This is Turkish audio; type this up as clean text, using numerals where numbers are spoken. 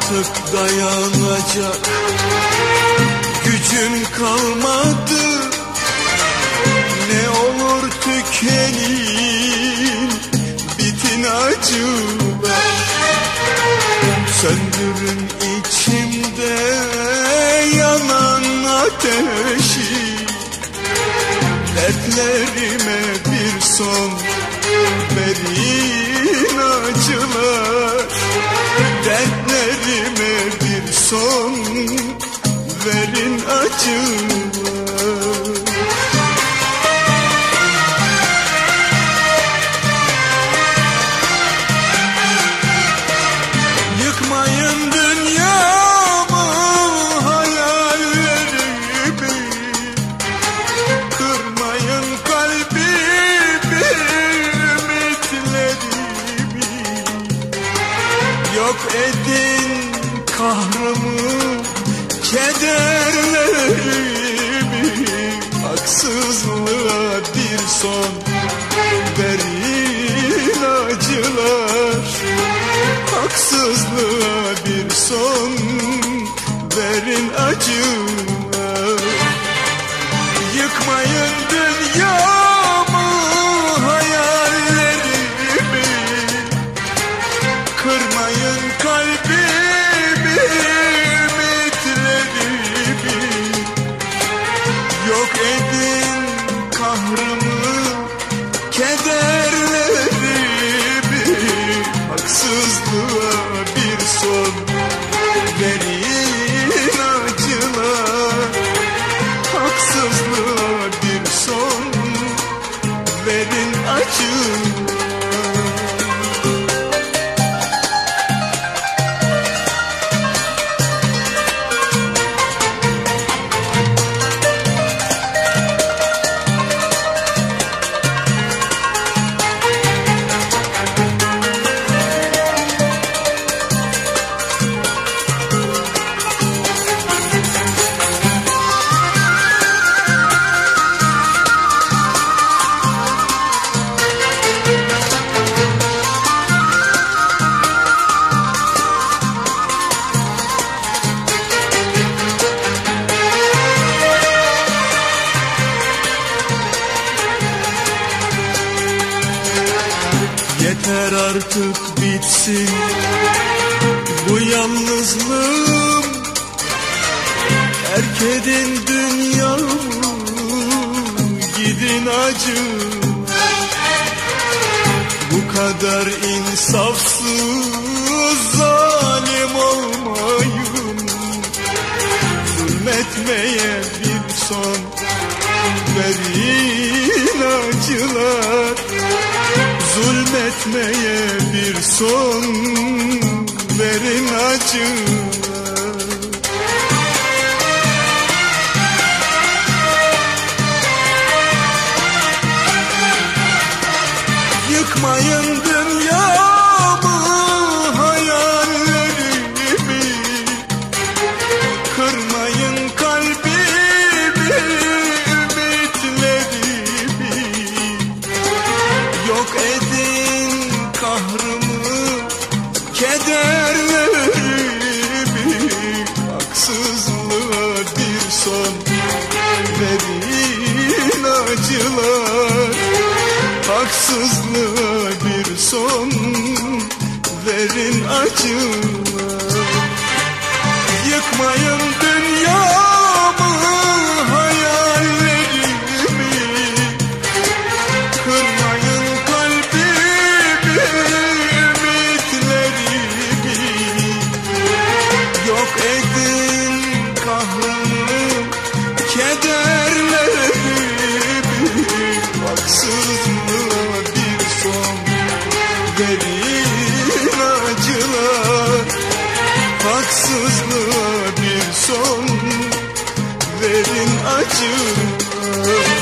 artık dayanacak gücüm kalmadı. Ne olur tükenin, bitin acılar. Söndürün içimde yanan ateşi. Dertlerime bir son verin acılar. Dertlerime bir son verin acılar. Yıkmayın dünyamı, hayallerimi. Kırmayın kalbimi, ümitlerimi. Yok edin kahrımı, kederlerimi. Haksızlığa bir son verin acılar. Haksızlığa bir son verin acılar. Yıkmayın dünyamı, hayallerimi. Kırmayın kalbimi, ümitlerimi. Yok edin kahrımı, kederlerimi. Haksızlığa bir son verin acılar. Haksızlığa bir son verin acılar. Yeter artık bitsin bu yalnızlığım. Terk edin dünyamı, gidin acım. Bu kadar insafsız, zalim olmayın. Zulmetmeye bir son verin acılar. Zulmetmeye bir son verin acılar. Yıkmayın dünyamı, hayallerimi. Kırmayın kalbimi, ümitlerimi. Yok edin kahrımı, kederlerimi. Haksızlığa bir son verin acılar. Haksızlığa bir son verin acılar. Yıkmayın dünyamı, hayallerimi. Kırmayın kalbimi, ümitlerimi. Yok edin kahrımı, kederlerimi. Haksızlığa bir son verin acılar. Haksızlığa bir son verin acılar.